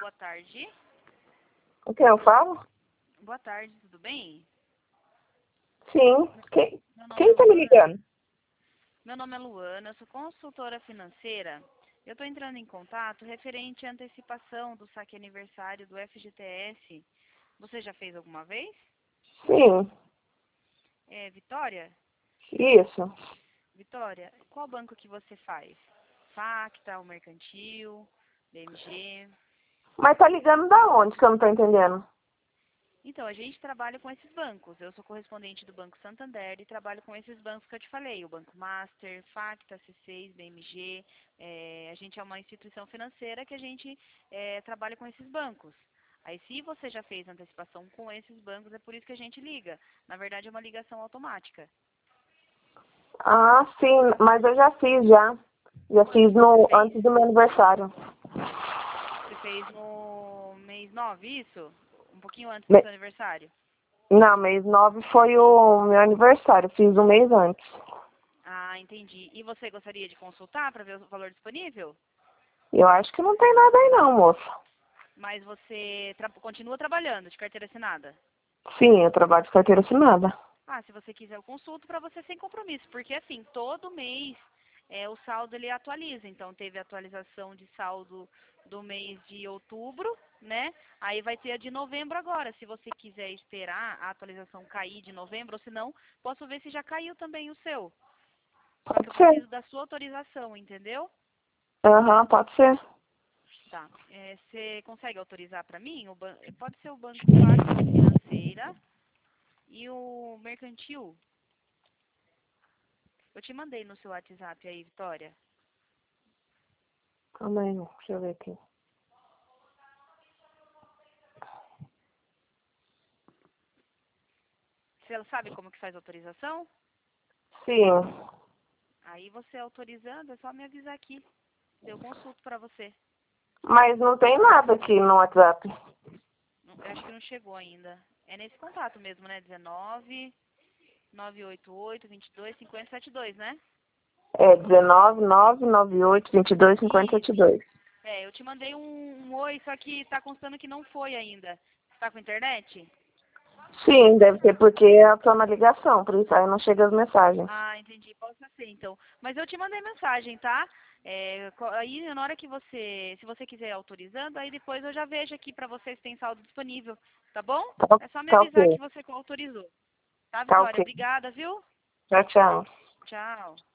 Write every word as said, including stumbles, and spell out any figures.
boa tarde. O que eu falo? Boa tarde, tudo bem? Sim. Quem, Meu nome quem é tá me Luana. ligando? Meu nome é Luana, eu sou consultora financeira. Eu estou entrando em contato referente à antecipação do saque aniversário do F G T S. Você já fez alguma vez? Sim. É, Vitória? Isso. Vitória, qual banco que você faz? Facta, o Mercantil, B M G? Mas tá ligando da onde que eu não tô entendendo? Então, a gente trabalha com esses bancos. Eu sou correspondente do Banco Santander e trabalho com esses bancos que eu te falei. O Banco Master, Facta, C seis, B M G. É, a gente é uma instituição financeira que a gente é, trabalha com esses bancos. Aí, se você já fez antecipação com esses bancos, é por isso que a gente liga. Na verdade, é uma ligação automática. Ah, sim, mas eu já fiz já. Já Quando fiz que você no fez? antes do meu aniversário. Você fez no mês nove, isso? Um pouquinho antes do Me- seu aniversário? Não, mês nove foi o meu aniversário. Fiz um mês antes. Ah, entendi. E você gostaria de consultar para ver o valor disponível? Eu acho que não tem nada aí não, moço. Mas você tra- continua trabalhando de carteira assinada? Sim, eu trabalho de carteira assinada. Ah, se você quiser eu consulto para você sem compromisso, porque assim, todo mês é, o saldo ele atualiza. Então teve atualização de saldo do mês de outubro, né? Aí vai ter a de novembro agora. Se você quiser esperar a atualização cair de novembro, ou se não, posso ver se já caiu também o seu. Só que Pode eu ser. preciso da sua autorização, entendeu? Aham, pode ser. Tá. É, você consegue autorizar para mim? O ban- pode ser o Banco Facta Financeira e o Mercantil. Eu te mandei no seu WhatsApp aí, Vitória. Calma aí, deixa eu ver aqui. Você sabe como que faz autorização? Sim. Aí você autorizando, é só me avisar aqui. Eu consulto para você. Mas não tem nada aqui no WhatsApp. Não- Eu acho que não chegou ainda. É nesse contato mesmo, né? dezenove, nove oito oito, vinte e dois, cinquenta e setenta e dois, né? É dezenove, nove, nove oito, vinte e dois, cinquenta, setenta e Isso. dois. É, eu te mandei um, um oi, só que tá constando que não foi ainda. Você tá com internet? Sim, deve ser porque eu tô na ligação, por isso aí não chega as mensagens. Ah, entendi. Possa ser, então. Mas eu te mandei mensagem, tá? É, co- aí, na hora que você, se você quiser autorizando, aí depois eu já vejo aqui pra você se tem saldo disponível, tá bom? Tá, É só me tá avisar ok. que você autorizou. Tá, Tá Vitória? ok. Obrigada, viu? Tchau, tchau. Tchau.